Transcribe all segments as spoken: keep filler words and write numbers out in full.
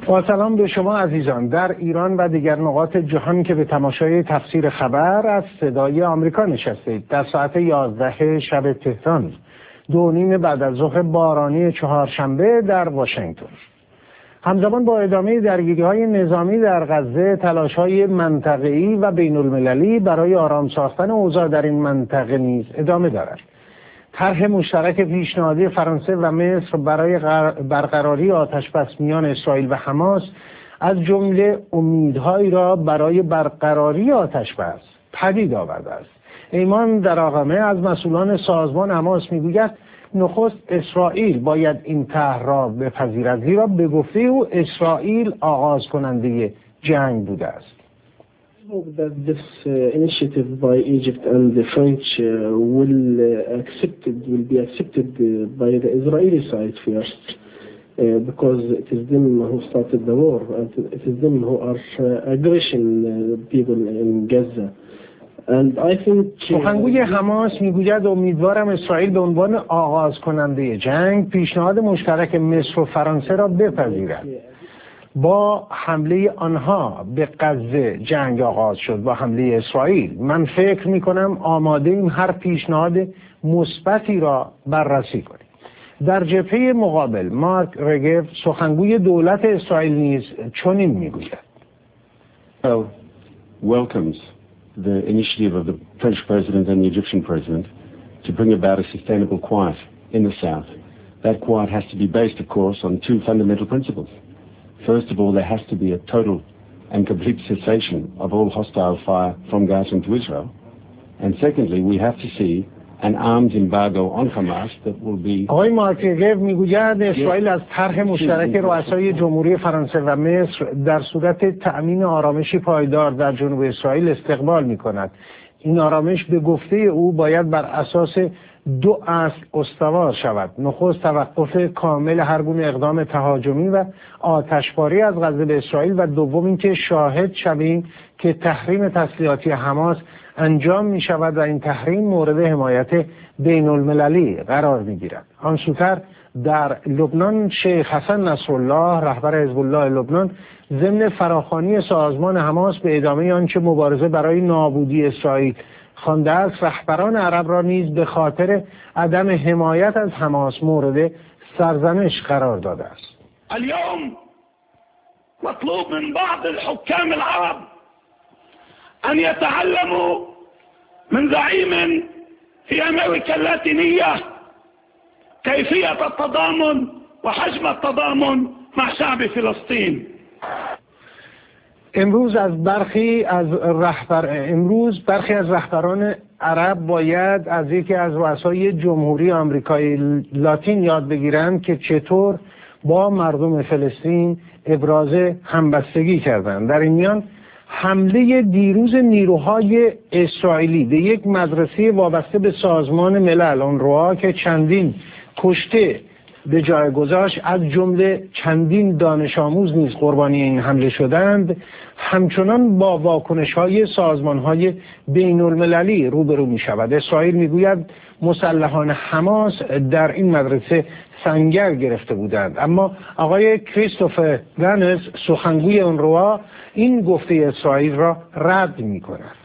با سلام به شما عزیزان. در ایران و دیگر نقاط جهان که به تماشای تفسیر خبر از صدای آمریکا نشستید، در ساعت یازده شب تهران، دو نیم بعد از ظهر بارانی چهارشنبه در واشنگتن، همزمان با ادامه درگیری‌های نظامی در غزه، تلاش‌های منطقه‌ای و بین‌المللی برای آرام ساختن اوضاع در این منطقه نیز ادامه دارد. طرح مشترک پیشنهادی فرانسه و مصر برای برقراری آتش‌بس میان اسرائیل و حماس از جمله امیدهایی را برای برقراری آتش‌بس پدید آورده است. ایمان دراغمه از مسئولان سازمان حماس میگوید نخست اسرائیل باید این طرح را بپذیرد، زیرا به گفته او اسرائیل آغاز کننده جنگ بوده است. I hope that this uh, initiative by Egypt and the French uh, will uh, accepted will be accepted uh, by the Israeli side first, uh, because it is them who started the war and it is them who are uh, aggression uh, people in Gaza. And I think سخنگوی حماس میگوید امیدوارم اسرائیل به عنوان آغاز کننده جنگ پیشنهاد مشترک مصر و فرانسه را بپذیرد. با حمله آنها به غزه جنگ آغاز شد، با حمله اسرائیل. من فکر می کنم آماده ایم هر پیشنهاد مثبتی را بررسی کنیم. در جبهه مقابل مارک رگف سخنگوی دولت اسرائیل نیز چنین میگوید. Well, welcomes the initiative of the French president and the Egyptian president to bring about a sustainable quiet in the south. That quiet has to be based, of course, on two fundamental principles. First of all, there has to be a total and complete cessation of all hostile fire from Gaza into Israel. And secondly, we have to see an arms embargo on Hamas that will be... آقای مارک رگف میگوید اسرائیل از طرح مشترک رؤسای جمهوری فرانسه و مصر در صورت تأمین آرامشی پایدار در جنوب اسرائیل استقبال میکند. این آرامش به گفته او باید بر اساس دو اصل استوار شود. نخست توقف کامل هر گونه اقدام تهاجمی و آتشباری از غزه به اسرائیل و دوم اینکه شاهد شویم که تحریم تسلیحاتی حماس انجام می شود و این تحریم مورد حمایت بین المللی قرار می گیرد. آن سوتر در لبنان شیخ حسن نصرالله رهبر حزب الله لبنان ضمن فراخوانی سازمان حماس به ادامه آنچه مبارزه برای نابودی اسرائیل خوانده است، رهبران عرب را نیز به خاطر عدم حمایت از حماس مورد سرزنش قرار داده است. اليوم مطلوب من بعض الحكام العرب أن يتعلموا من زعيم في أمريكا اللاتينية كيفية التضامن وحجم التضامن مع شعب فلسطين. امروز از برخی از رهبر امروز برخی از رهبران عرب باید از یکی از رؤسای جمهوری آمریکای لاتین یاد بگیرند که چطور با مردم فلسطین ابراز همبستگی کردند. در این میان حمله دیروز نیروهای اسرائیلی به یک مدرسه وابسته به سازمان ملل اونروا که چندین کشته به جای گذاشت، از جمله چندین دانش آموز نیز قربانی این حمله شدند، همچنان با واکنش‌های سازمان‌های بین‌المللی روبرو می‌شود. اسرائیل می‌گوید مسلحان حماس در این مدرسه سنگر گرفته بودند، اما آقای کریستوفر گانس سخنگوی اونروا این گفته اسرائیل را رد می‌کند.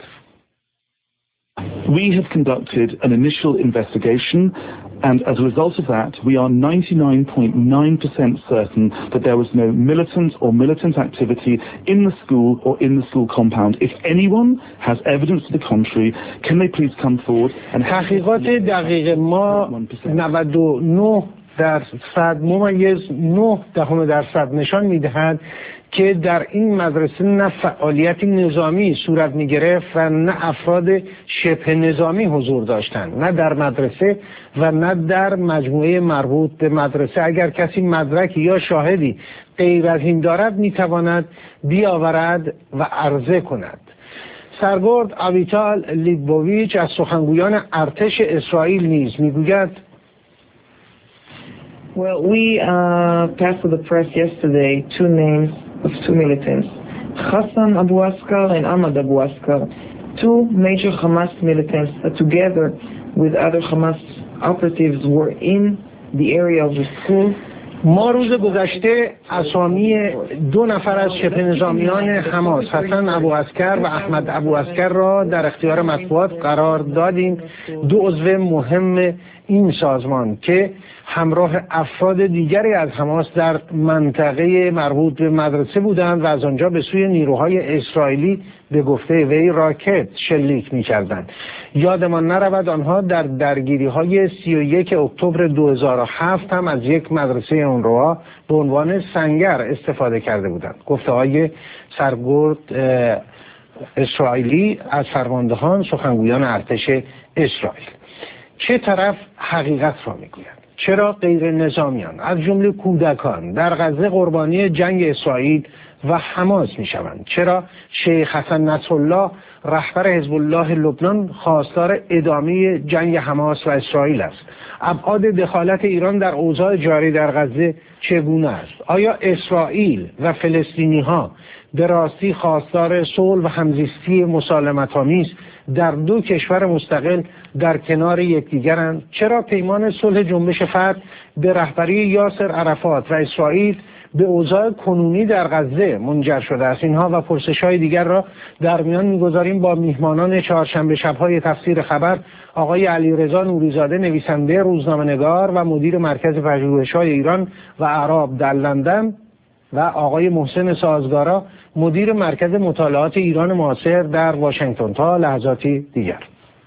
We have conducted an initial investigation, and as a result of that, we are ninety-nine point nine percent certain that there was no militant or militant activity in the school or in the school compound. If anyone has evidence to the contrary, can they please come forward and... تحقیقات دقیق ما نود و نه درصد ممیز نه دهم درصد نشان می‌دهد که در این مدرسه نه فعالیت نظامی صورت می گرفت و نه افراد شبه نظامی حضور داشتند، نه در مدرسه و نه در مجموعه مربوط به مدرسه. اگر کسی مدرکی یا شاهدی غیر از این دارد می تواند بیاورد و عرضه کند. سرگرد آویتال لیدبوویچ از سخنگویان ارتش اسرائیل نیز می گوید Well, we uh, passed to the press yesterday two names of two militants, Hassan Abu Askar and Ahmad Abu Askar, two major Hamas militants that together with other Hamas operatives were in the area of the school. ما روز گذشته اسامی دو نفر از شبه نظامیان حماس، حسن ابوعسکر و احمد ابوعسکر را در اختیار مطبوعات قرار دادیم، دو عضو مهم این سازمان که همراه افراد دیگری از حماس در منطقه مربوط به مدرسه بودند و از آنجا به سوی نیروهای اسرائیلی به گفته وی راکت شلیک می‌کردند. یادمان نرود آنها در درگیری‌های سی و یک اکتبر دو هزار و هفت هم از یک مدرسه اونروا به عنوان سنگر استفاده کرده بودند. گفته‌های سرگرد اسرائیلی از فرماندهان سخنگویان ارتش اسرائیل. چه طرف حقیقت را میگوید؟ چرا غیر نظامیان از جمله کودکان در غزه قربانی جنگ اسرائیل و حماس میشوند؟ چرا شیخ حسن نصرالله رهبر حزب الله لبنان خواستار ادامه جنگ حماس و اسرائیل است؟ ابعاد دخالت ایران در اوضاع جاری در غزه چگونه است؟ آیا اسرائیل و فلسطینی ها به راستی خواستار صلح و همزیستی مسالمت‌آمیز در دو کشور مستقل در کنار یکدیگرند؟ چرا پیمان صلح جنبش فتح به رهبری یاسر عرفات و اسرائیل به اوضاع کنونی در غزه منجر شده است؟ اینها و پرسش‌های دیگر را در میان می‌گذاریم با میهمانان چهارشنبه شب‌های تفسیر خبر، آقای علیرضا نوری‌زاده، نویسنده، روزنامه‌نگار و مدیر مرکز پژوهش‌های ایران و اعراب در لندن، و آقای محسن سازگارا، مدیر مرکز مطالعات ایران معاصر در واشنگتن. تا لحظاتی دیگر.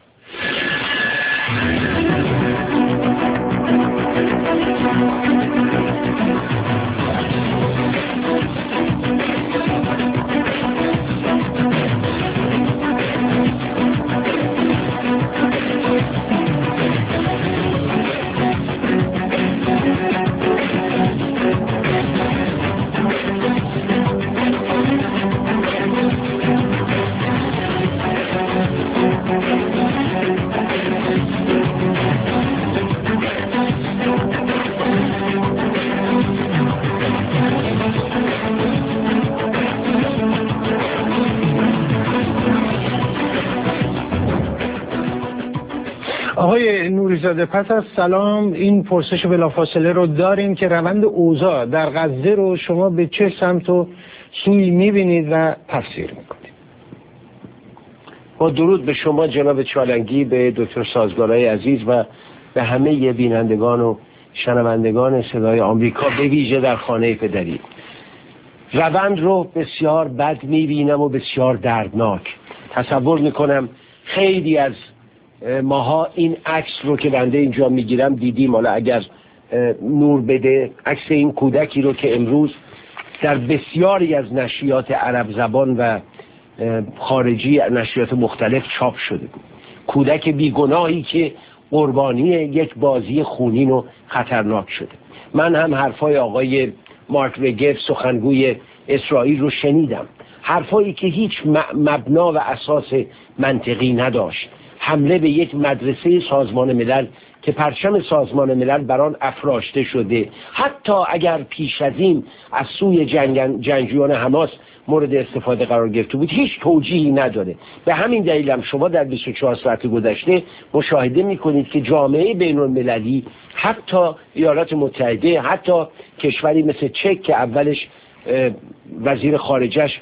آقای نوری‌زاده، پس از سلام این پرسش بلافاصله رو داریم که روند اوضاع در غزه رو شما به چه سمت و سوی میبینید و تفسیر میکنید؟ با درود به شما جناب چالنگی، به دکتر سازگارای عزیز و به همه بینندگان و شنوندگان صدای آمریکا، به ویژه در خانه پدری. روند رو بسیار بد میبینم و بسیار دردناک. تصور میکنم خیلی از ماها این عکس رو که بنده اینجا میگیرم دیدیم، حالا اگر نور بده، عکس این کودکی رو که امروز در بسیاری از نشریات عرب زبان و خارجی نشریات مختلف چاپ شده بود. کودک بیگناهی که قربانی یک بازی خونین و خطرناک شده. من هم حرفای آقای مارک رگف سخنگوی اسرائیل رو شنیدم، حرفایی که هیچ مبنا و اساس منطقی نداشت. حمله به یک مدرسه سازمان ملل که پرچم سازمان ملل بر آن افراشته شده، حتی اگر پیش از این از سوی جنگ جنگجویان حماس مورد استفاده قرار گرفته بود، هیچ توجیهی نداره. به همین دلیل هم شما در بیست و چهار ساعت گذشته مشاهده میکنید که جامعه بین المللی، حتی ایالات متحده، حتی کشوری مثل چک که اولش وزیر خارجش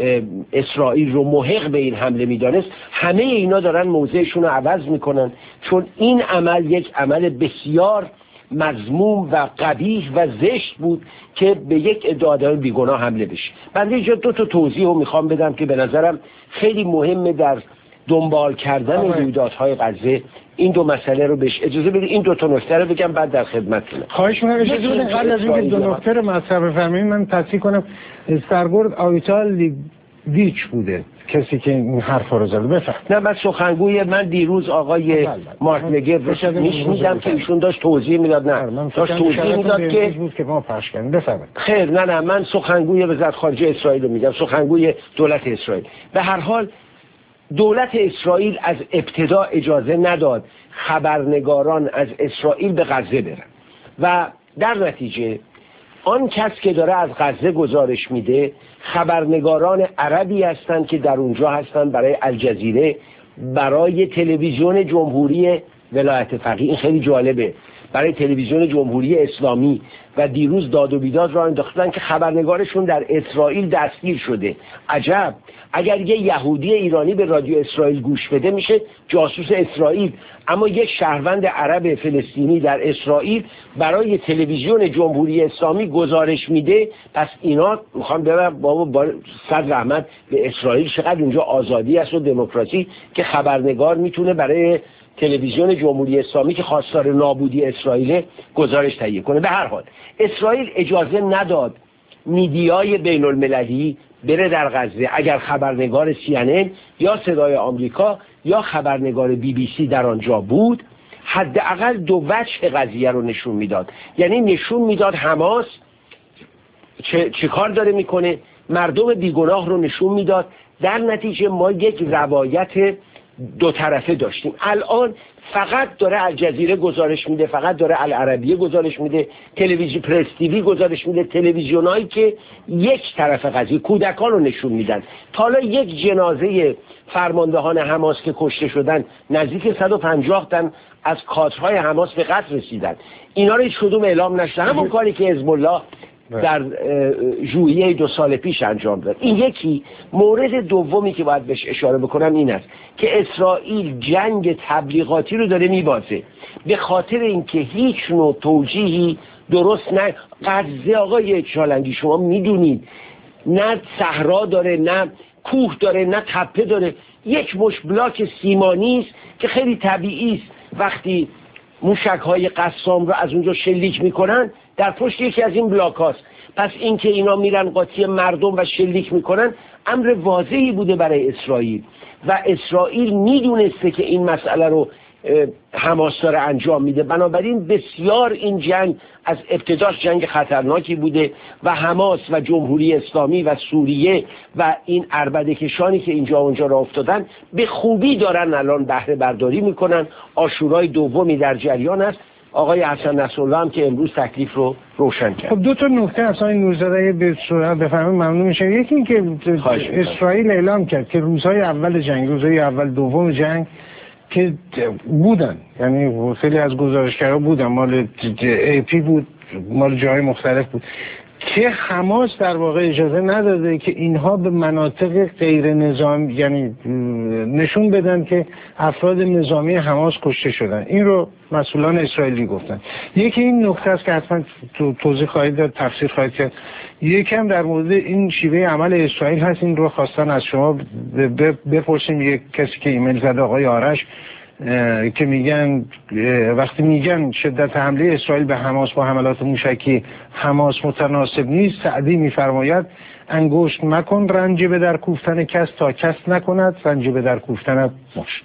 اسرائیل رو محق به این حمله میدانست، همه اینا دارن موضعشون رو عوض میکنن، چون این عمل یک عمل بسیار مذموم و قبیح و زشت بود که به یک ادعای بیگناه حمله بشه. بنده اینجا دو تا توضیح رو میخوام بدم که به نظرم خیلی مهمه در دنبال کردن رویدادهای غزه. این دو مسئله رو بهش اجازه بدید این دو تا نکته رو بگم، بعد در خدمتتونم. خواهش می‌کنم اجازه بدید قبل از اینکه دو نکته رو مطرح بفرمایید من تصحیح کنم. سرگرد آویتال دیچ بوده کسی که این حرفا رو زده. بفرمایید. نه، من سخنگوی من دیروز آقای مارک نگر میشنیدم که ایشون داشت توضیح میداد. نه، داشت توضیح میداد که بود که ما پخش کردیم. بفرمایید. خیر، نه نه من سخنگوی وزارت خارجه اسرائیل رو میگم، سخنگوی دولت اسرائیل. به هر حال دولت اسرائیل از ابتدا اجازه نداد خبرنگاران از اسرائیل به غزه برن و در نتیجه آن کس که داره از غزه گزارش میده خبرنگاران عربی هستند که در اونجا هستند برای الجزیره، برای تلویزیون جمهوری ولایت فقیه. این خیلی جالبه. برای تلویزیون جمهوری اسلامی و دیروز داد و بیداد را انداختن که خبرنگارشون در اسرائیل دستگیر شده. عجب، اگر یه یهودی ایرانی به رادیو اسرائیل گوش بده میشه جاسوس اسرائیل، اما یک شهروند عرب فلسطینی در اسرائیل برای تلویزیون جمهوری اسلامی گزارش میده. پس اینا میخوام ببر بابا با صد رحمت به اسرائیل چقدر اونجا آزادی است و دموکراسی که خبرنگار میتونه برای تلویزیون جمهوری اسلامی که خواستار نابودی اسرائیل گزارش تهیه کنه. به هر حال اسرائیل اجازه نداد میدیای بین المللی بره در غزه اگر خبرنگار سی ان ان یا صدای آمریکا یا خبرنگار بی بی سی در آنجا بود. حداقل دو وجه قضیه رو نشون میداد، یعنی نشون میداد حماس چه, چه کار داره میکنه، مردم بیگناه رو نشون میداد. در نتیجه ما یک روایت دو طرفه داشتیم. الان فقط داره الجزیره گزارش میده، فقط داره العربیه گزارش میده، تلویزیون پرس تیوی گزارش میده، تلویزیونایی که یک طرف قضیه کودکان رو نشون میدن. تا حالا یک جنازه فرماندهان حماس که کشته شدن نزدیک صد و پنجاه تن از کادرهای حماس به قتل رسیدن، اینا رو هیچ کدوم اعلام نشده. همون کاری که حزب الله در ژوئیه دو سال پیش انجام داد. این یکی. مورد دومی که باید بهش اشاره بکنم این است که اسرائیل جنگ تبلیغاتی رو داره میبازه به خاطر اینکه هیچ نوع توجیهی درست نه. غزه آقای چالنگی شما میدونید نه صحرا داره، نه کوه داره، نه تپه داره، یک مش بلاک سیمانی است که خیلی طبیعی است وقتی موشک‌های قسام رو از اونجا شلیک میکنن در پشت یکی از این بلاک هاست. پس اینکه اینا میرن قاطی مردم و شلیک میکنن امر واضحی بوده برای اسرائیل و اسرائیل میدونسته که این مسئله رو حماس داره انجام میده. بنابراین بسیار این جنگ از ابتداش جنگ خطرناکی بوده و حماس و جمهوری اسلامی و سوریه و این عربده‌کشانی که اینجا اونجا را افتادن به خوبی دارن الان بهره برداری میکنن. عاشورای دومی در جریان است. آقای حسن نصرالله هم که امروز تکلیف رو روشن کرد. خب دو تا نکته اصلا این نوزده به صورت بفهمم ممنون میشه. یکی این که اسرائیل اعلام کرد که روزهای اول جنگ، روزهای اول دوم جنگ که بودن، یعنی خیلی از گزارشگرها بودن، مال ای پی بود، مال جای مختلف بود، که حماس در واقع اجازه نداده که اینها به مناطق غیر نظام، یعنی نشون بدن که افراد نظامی حماس کشته شدن. این رو مسئولان اسرائیلی گفتن. یکی این نکته است که حتما تو توضیح خواهید داد، تفسیر خواهید کرد. یکم در مورد این شیوه عمل اسرائیل هست، این رو خواستن از شما بپرسیم. یک کسی که ایمیل زد آقای آرش که میگن وقتی میگن شدت حمله اسرائیل به حماس با حملات موشکی حماس متناسب نیست، سعدی میفرماید انگشت مکن رنج به در کوفتن کس تا کس نکند رنج به در کوفتن مشت.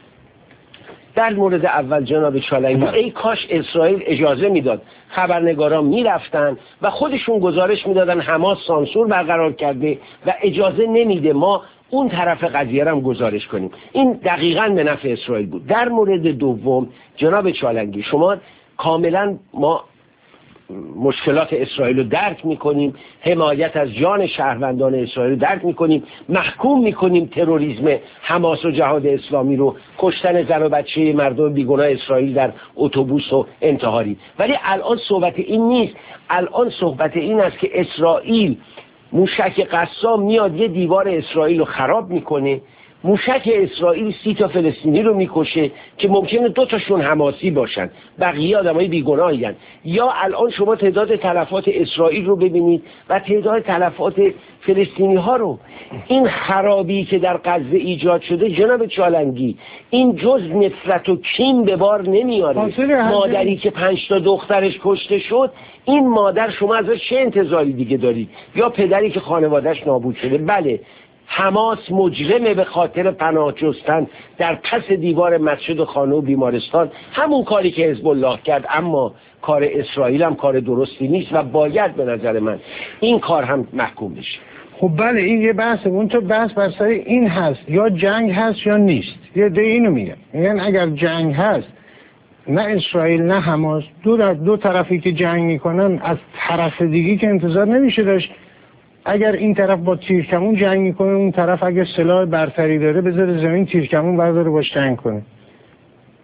در مورد اول جناب چالنگی ای کاش اسرائیل اجازه میداد خبرنگاران میرفتن و خودشون گزارش میدادن حماس سانسور برقرار کرده و اجازه نمیده ما اون طرف قضیه رو هم گزارش کنیم. این دقیقاً به نفع اسرائیل بود. در مورد دوم جناب چالنگی شما کاملا ما مشکلات اسرائیل رو درک میکنیم، حمایت از جان شهروندان اسرائیل رو درک میکنیم، محکوم میکنیم تروریسم حماس و جهاد اسلامی رو، کشتن زن و بچه مردم بیگناه اسرائیل در اتوبوس و انتحاری. ولی الان صحبت این نیست. الان صحبت این است که اسرائیل موشک قسام میاد یه دیوار اسرائیل رو خراب میکنه، موشک اسرائیل سی تا فلسطینی رو میکشه که ممکنه دو تاشون حماسی باشن، بقیه آدمای بیگناهی هستن. یا الان شما تعداد تلفات اسرائیل رو ببینید و تعداد تلفات فلسطینی ها رو. این خرابی که در غزه ایجاد شده جناب چالنگی این جز نفرت و کین به بار نمیاره. مادری که پنج تا دخترش کشته شد، این مادر شما ازش چه انتظاری دیگه دارید؟ یا پدری که خانوادهش نابود شده. بله حماس مجرمه به خاطر پناه جستن در پس دیوار مسجد و خانه و بیمارستان، همون کاری که حزب الله کرد. اما کار اسرائیل هم کار درستی نیست و باید به نظر من این کار هم محکوم بشه. خب بله این یه بحثه. اون تو بحث بر سر این هست یا جنگ هست یا نیست. یه ده اینو میگن، میگن اگر جنگ هست نه اسرائیل نه حماس دو در دو طرفی که جنگ میکنن از طرف دیگه که انتظار نمیشه داشت. اگر این طرف با تیرکمون جنگ میکنه اون طرف اگر سلاح برتری داره بذاره زمین تیرکمون برداره باش جنگ کنه.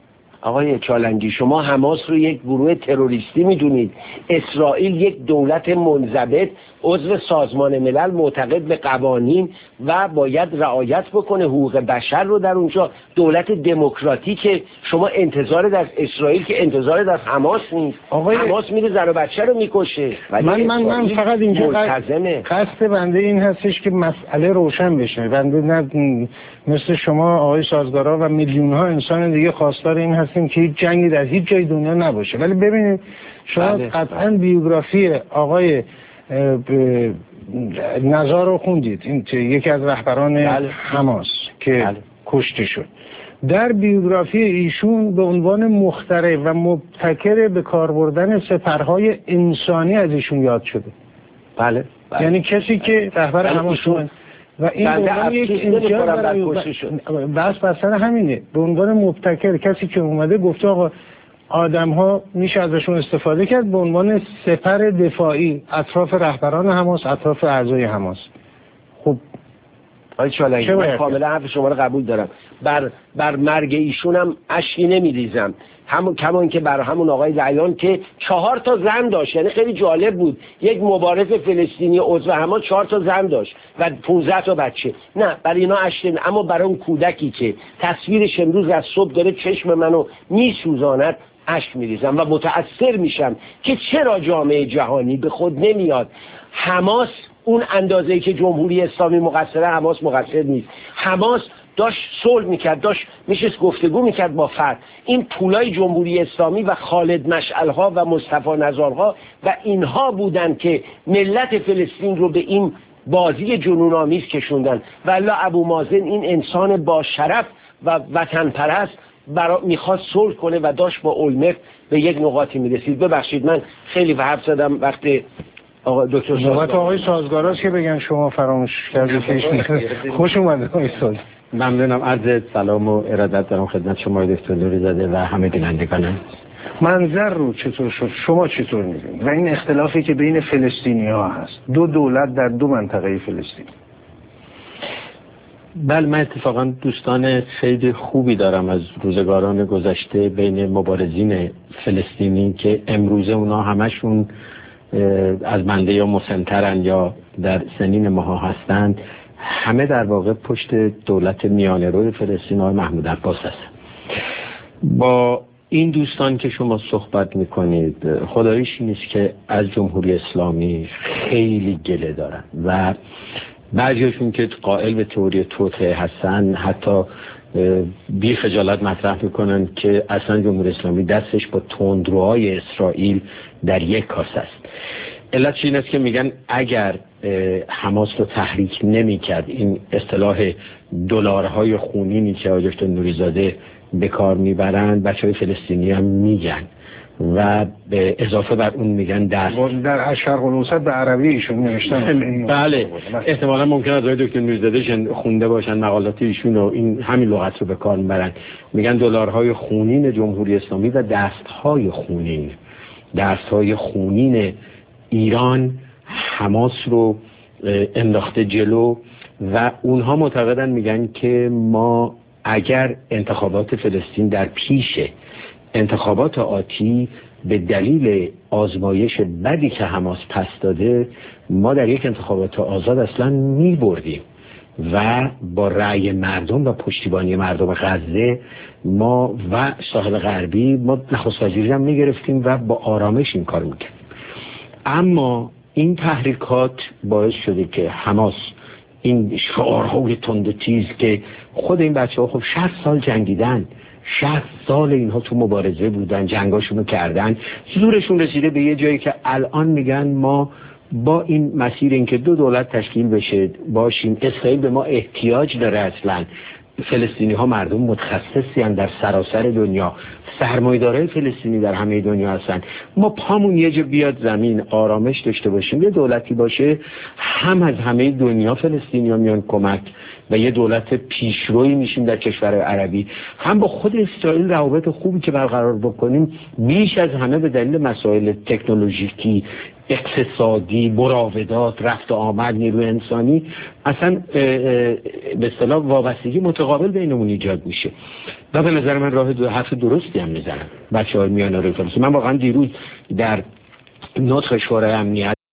آقای چالنگی شما حماس رو یک گروه تروریستی میدونید، اسرائیل یک دولت منضبط عضو سازمان ملل معتقد به قوانین و باید رعایت بکنه حقوق بشر رو در اونجا، دولت دموکراتیک. شما انتظار از اسرائیل که انتظار از حماس نیست. آقای حماس میره زن و بچه رو میکشه. من من من فقط اینجا قصد بنده این هستش که مسئله روشن بشه. بنده نه مثل شما آقای سازگارا و میلیون ها انسان دیگه خواستار این هستیم که هیچ جنگی در هیچ جای دنیا نباشه، ولی ببینید شما بله. قطعا بیوگرافی آقای نزار رو خوندید، این یکی از رهبران بله. حماس که بله. کشته شد. در بیوگرافی ایشون به عنوان مخترع و مبتکر به کار بردن سپرهای انسانی از ایشون یاد شده. بله, بله. یعنی کسی که رهبر حماس شد و این به عنوان یک امتیاز برای بس بسر همینه، به عنوان مبتکر کسی که اومده گفته آقا آدم ها میشه ازشون استفاده کرد به عنوان سپر دفاعی اطراف رهبران حماس، اطراف اعضای حماس. خب آقای چالنگی من کاملا حرف شما رو قبول دارم. بر بر مرگ ایشون هم اشکی نمیریزم، همون کمان که بر همون آقای زعیان که چهار تا زن داشت. یعنی خیلی جالب بود، یک مبارز فلسطینی عضو حماس چهار تا زن داشت و پانزده تا بچه. نه برای اینا اشک نمی، اما برای اون کودکی که تصویرش امروز از صبح داره چشم منو میسوزاند اشک میریزم و متأثر میشم که چرا جامعه جهانی به خود نمیاد. حماس اون اندازه‌ای که جمهوری اسلامی مقصره، حماس مقصر نیست. حماس داشت صلح میکرد، داشت میشست گفتگو میکرد با فرد. این پولای جمهوری اسلامی و خالد مشعلها و مصطفی نزارها و اینها بودن که ملت فلسطین رو به این بازی جنون‌آمیز کشوندن. والله ابو مازن این انسان با شرف و وطن پرست برا میخواست صلح کنه و داشت با اولمرت به یک نقاطی میرسید. ببخشید من خیلی حرف زدم. وقتی آقا دکتر نوبت آقای سازگاراست که بگن شما فراموش کردید. خوش اومدید آقای ساز. ممنونم. عرض سلام و ارادت دارم خدمت شما دکتر نوری‌زاده و همه بینندگان. منظر رو چطور شد، شما چطور می‌بینید و این اختلافی که بین فلسطینی‌ها هست، دو دولت در دو منطقه فلسطین؟ بله من اتفاقا دوستان خیلی خوبی دارم از روزگاران گذشته بین مبارزین فلسطینی که امروزه اونا همشون از بنده یا مسن‌ترن یا در سنین ماها هستند. همه در واقع پشت دولت میانه روی فلسطین های محمود عباس هست. با این دوستان که شما صحبت میکنید خداییش نیست که از جمهوری اسلامی خیلی گله دارن و بعضیشون که قائل به تئوری توطئه هستن حتی بی خجالت مطرح میکنن که اصلا جمهوری اسلامی دستش با تندروهای اسرائیل در یک کاسه است. علت این است که میگن اگر حماس رو تحریک نمی‌کرد، این اصطلاح دلارهای خونینی که آقای دکتر نوری‌زاده به کار میبرند بچهای فلسطینی هم میگن و به اضافه بر اون میگن در در شرق الاوسط به عربی ایشون نوشتن. بله احتمالا ممکن است آقای دکتر نوری‌زاده خونده باشن مقالات ایشون و این همین لغت رو به کار میبرن. میگن دلارهای خونین جمهوری اسلامی و دستهای خونین دستهای خونین ایران حماس رو انداخته جلو و اونها معتقدن میگن که ما اگر انتخابات فلسطین در پیش انتخابات آتی به دلیل آزمایش بدی که حماس پس داده ما در یک انتخابات آزاد اصلا میبردیم و با رأی مردم و پشتیبانی مردم غزه ما و ساحل غربی ما نخست وزیری هم میگرفتیم و با آرامش این کار میکردیم. اما این تحریکات باعث شده که حماس این شعارهای تند و تیز که خود این بچه ها خب شصت سال جنگیدن، شصت سال اینها تو مبارزه بودن، جنگاشونو کردن، زورشون رسیده به یه جایی که الان میگن ما با این مسیر این که دو دولت تشکیل بشه باشیم، اسرائیل به ما احتیاج داره. اصلا فلسطینی ها مردم متخصصی هستند در سراسر دنیا، سرمایه‌دارای فلسطینی در همه دنیا هستن. ما پامون یه جا بیاد زمین، آرامش داشته باشیم، یه دولتی باشه، هم از همه دنیا فلسطینی‌ها میان کمک و یه دولت پیشروی میشیم در کشور عربی، هم با خود اسرائیل روابط خوبی که برقرار بکنیم بیش از همه به دلیل مسائل تکنولوژیکی اقتصادی، مراودات، رفت و آمد، نیروی انسانی، اصلا به اصطلاح وابستگی متقابل بینمون ایجاد میشه. و به نظر من راه دو حرف درستی هم میزنن بچه‌های میانه روی. من واقعا دیروز در نطق شورای امنیت